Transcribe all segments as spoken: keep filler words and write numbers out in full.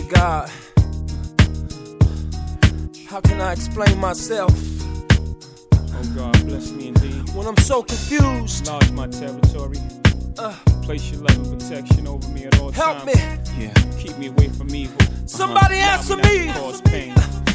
God, how can I explain myself? Oh God, bless me indeed. When I'm so confused, enlarge my territory. Uh, Place your love and protection over me at all help times. Help me. Yeah. Keep me away from evil. Somebody uh-huh. answer me. Cause pain.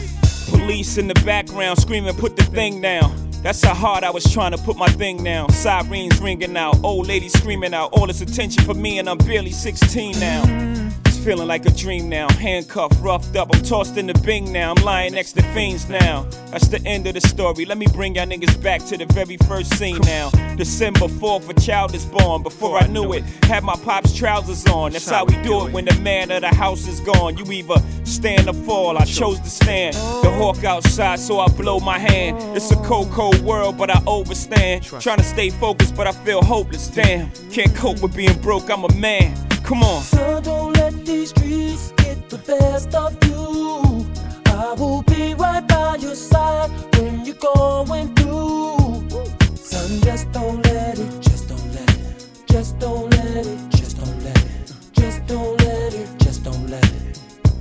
Police in the background screaming, put the thing down. That's how hard I was trying to put my thing down. Sirens ringing out, old ladies screaming out. All this attention for me and I'm barely sixteen now. It's feeling like a dream now. Handcuffed, roughed up, I'm tossed in the Bing now. I'm lying next to fiends now. That's the end of the story. Let me bring y'all niggas back to the very first scene now. December fourth, a child is born. Before I knew it, had my pop's trousers on. That's how we do it when the man of the house is gone. You either stand or fall. I chose to stand. The hawk outside, so I blow my hand. It's a cold, cold world, but I overstand. Trying to stay focused, but I feel hopeless. Damn, can't cope with being broke. I'm a man. Come on. So don't let these streets get the best of you. I will be right by your side when you're going through. Son, just don't let it, just don't let it, just don't let it, just don't let it, just don't let it, just don't let it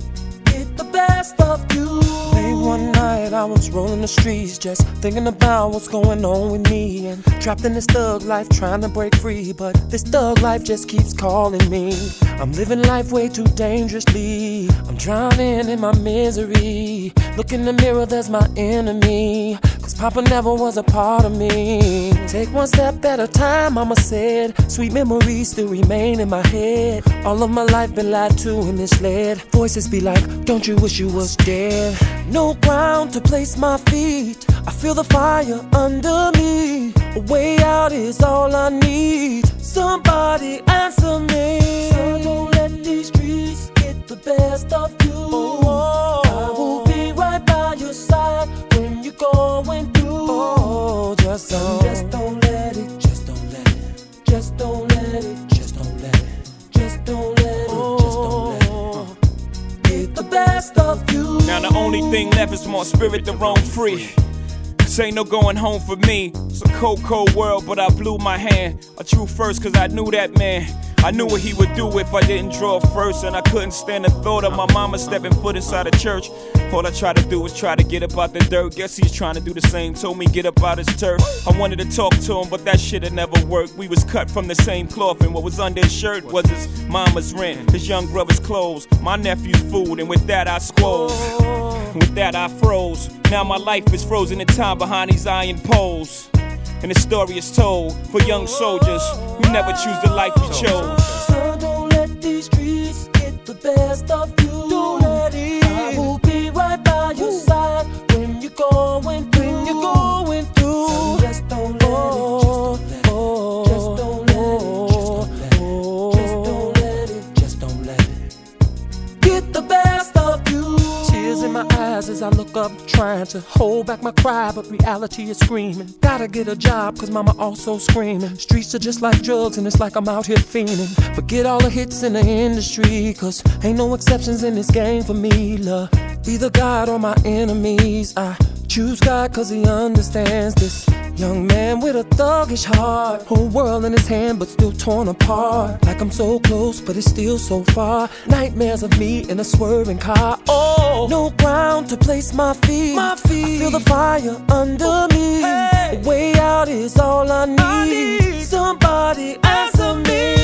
get the best of you. Late one night I was rolling the streets, just thinking about what's going on with me, and trapped in this thug life trying to break free, but this thug life just keeps calling me. I'm living life way too dangerously. I'm drowning in my misery. Look in the mirror, there's my enemy. Cause Papa never was a part of me. Take one step at a time, mama said. Sweet memories still remain in my head. All of my life been lied to and misled. Voices be like, don't you wish you was dead? No ground to place my feet. I feel the fire under me. A way out is all I need. Somebody answer me. So don't let these streets get the best of you. Oh, I will be right by your side when you're going through. Oh, just don't, just don't let it, just don't let it, just don't let it, just don't let it, just don't let it, just don't let it get the best of you. Now the only thing left is more spirit to roam free. This ain't no going home for me. It's a cold, cold world, but I blew my hand. I drew first cause I knew that man. I knew what he would do if I didn't draw first, and I couldn't stand the thought of my mama stepping foot inside the church. All I tried to do was try to get up out the dirt. Guess he's trying to do the same. Told me get up out his turf. I wanted to talk to him, but that shit had never worked. We was cut from the same cloth, and what was under his shirt was his mama's rent, his young brother's clothes, my nephew's food, and with that I squalled. With that I froze. Now my life is frozen in time behind these iron poles. And the story is told for young soldiers who never choose the life we chose. So don't let these streets get the best of you. don't let it. I will be right by your side when you're going through. When you're going through. So just don't let it, just don't let it, just don't let it, just don't let it, just don't let it get the best of you. Tears in my eyes as I look up, trying to hold back my cry, but reality is screaming. Gotta get a job, cause mama also screaming. Streets are just like drugs, and it's like I'm out here fiending. Forget all the hits in the industry, cause ain't no exceptions in this game for me, love. Either God or my enemies. I choose God cause he understands this young man with a thuggish heart. Whole world in his hand but still torn apart. Like I'm so close but it's still so far. Nightmares of me in a swerving car. Oh, no ground to place my feet. My feet. I feel the fire under me. Hey. A way out is all I need. I need. Somebody answer me.